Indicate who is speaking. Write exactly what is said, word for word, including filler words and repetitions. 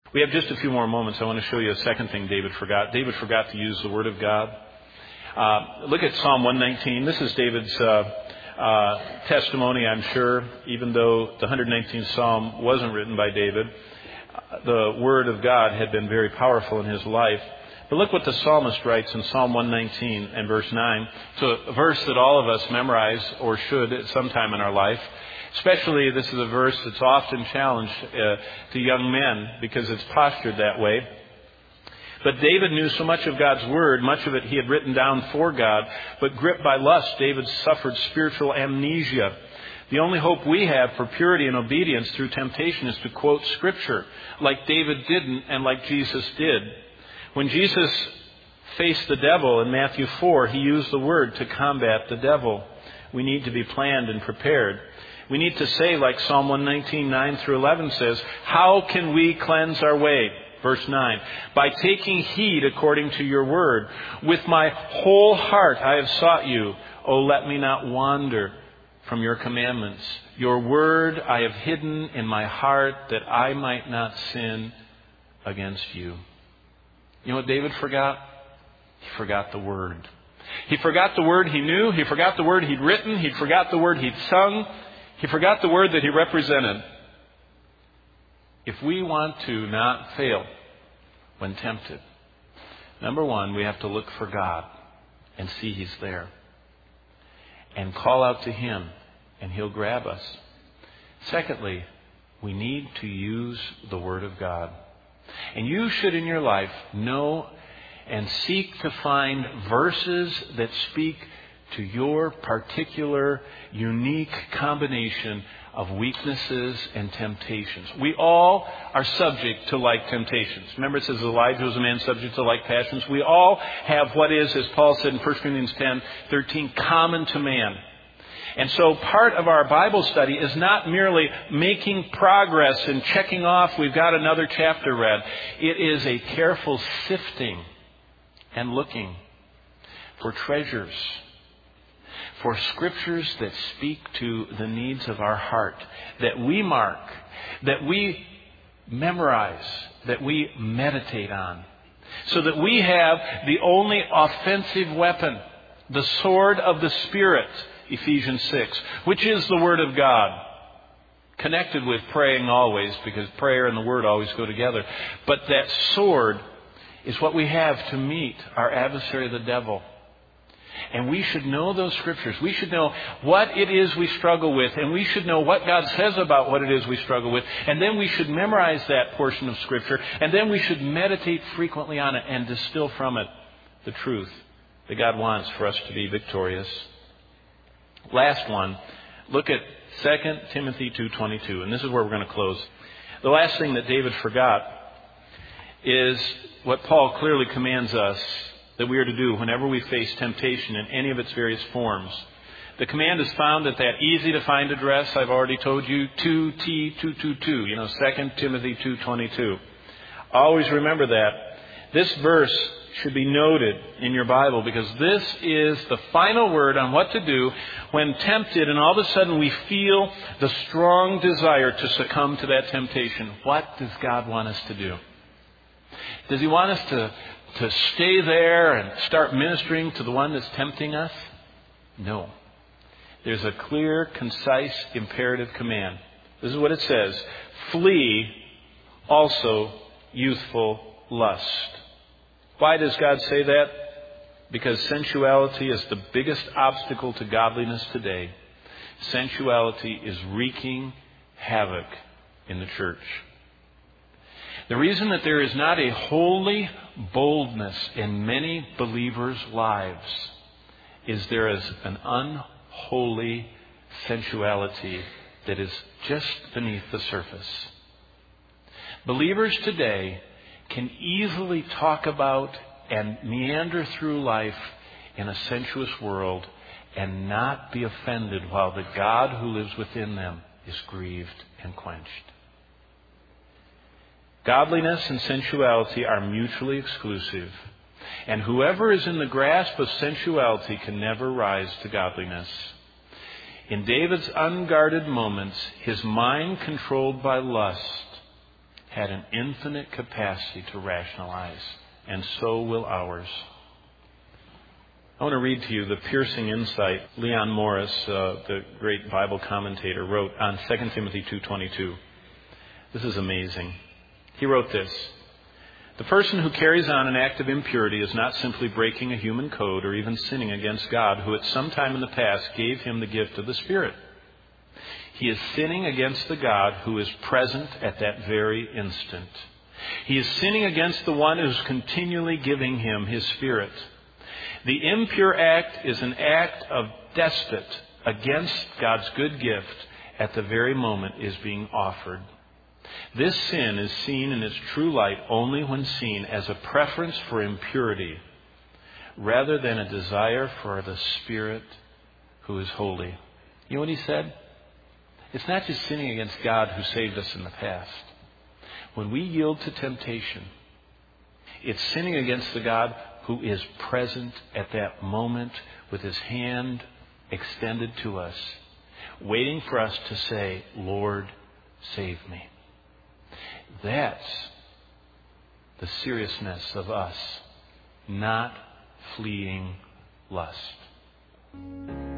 Speaker 1: We have just a few more moments. I want to show you a second thing David forgot. David forgot to use the Word of God. Uh, look at Psalm one nineteen. This is David's uh, uh, testimony, I'm sure, even though the one hundred nineteenth Psalm wasn't written by David. The Word of God had been very powerful in his life. But look what the psalmist writes in Psalm one nineteen and verse nine. It's a verse that all of us memorize or should at some time in our life. Especially, this is a verse that's often challenged uh, to young men because it's postured that way. But David knew so much of God's Word, much of it he had written down for God. But gripped by lust, David suffered spiritual amnesia. The only hope we have for purity and obedience through temptation is to quote Scripture, like David didn't and like Jesus did. When Jesus faced the devil in Matthew four, he used the Word to combat the devil. We need to be planned and prepared. We need to say, like Psalm one nineteen, nine through eleven says, how can we cleanse our way? Verse nine, by taking heed according to your word. With my whole heart I have sought you. Oh, let me not wander from your commandments. Your word I have hidden in my heart that I might not sin against you. You know what David forgot? He forgot the word. He forgot the word he knew. He forgot the word he'd written. He forgot the word he'd sung. He forgot the word that he represented. If we want to not fail when tempted, number one, we have to look for God and see He's there. And call out to Him and He'll grab us. Secondly, we need to use the Word of God. And you should in your life know and seek to find verses that speak to your particular, unique combination of weaknesses and temptations. We all are subject to like temptations. Remember it says Elijah was a man subject to like passions. We all have what is, as Paul said in First Corinthians ten thirteen, common to man. And so part of our Bible study is not merely making progress and checking off we've got another chapter read. It is a careful sifting and looking for treasures, for scriptures that speak to the needs of our heart, that we mark, that we memorize, that we meditate on, so that we have the only offensive weapon, the sword of the Spirit, Ephesians six, which is the Word of God, connected with praying always, because prayer and the Word always go together. But that sword is what we have to meet our adversary, the devil. And we should know those scriptures. We should know what it is we struggle with. And we should know what God says about what it is we struggle with. And then we should memorize that portion of Scripture. And then we should meditate frequently on it and distill from it the truth that God wants for us to be victorious. Last one, look at Second Timothy two twenty-two. And this is where we're going to close. The last thing that David forgot is what Paul clearly commands us that we are to do whenever we face temptation in any of its various forms. The command is found at that easy to find address I've already told you, two T two twenty-two, you know, Second Timothy two twenty-two. Always remember that. This verse should be noted in your Bible because this is the final word on what to do when tempted and all of a sudden we feel the strong desire to succumb to that temptation. What does God want us to do? Does He want us to To stay there and start ministering to the one that's tempting us? No. There's a clear, concise, imperative command. This is what it says. Flee also youthful lust. Why does God say that? Because sensuality is the biggest obstacle to godliness today. Sensuality is wreaking havoc in the church. The reason that there is not a holy boldness in many believers' lives is there is an unholy sensuality that is just beneath the surface. Believers today can easily talk about and meander through life in a sensuous world and not be offended while the God who lives within them is grieved and quenched. Godliness and sensuality are mutually exclusive. And whoever is in the grasp of sensuality can never rise to godliness. In David's unguarded moments, his mind controlled by lust had an infinite capacity to rationalize, and so will ours. I want to read to you the piercing insight Leon Morris, uh, the great Bible commentator, wrote on Second Timothy two twenty-two. This is amazing. He wrote this: "The person who carries on an act of impurity is not simply breaking a human code or even sinning against God, who at some time in the past gave him the gift of the Spirit. He is sinning against the God who is present at that very instant. He is sinning against the one who is continually giving him his Spirit. The impure act is an act of despot against God's good gift at the very moment it is being offered. This sin is seen in its true light only when seen as a preference for impurity rather than a desire for the Spirit who is holy." You know what he said? It's not just sinning against God who saved us in the past. When we yield to temptation, it's sinning against the God who is present at that moment with his hand extended to us, waiting for us to say, "Lord, save me." That's the seriousness of us not fleeing lust.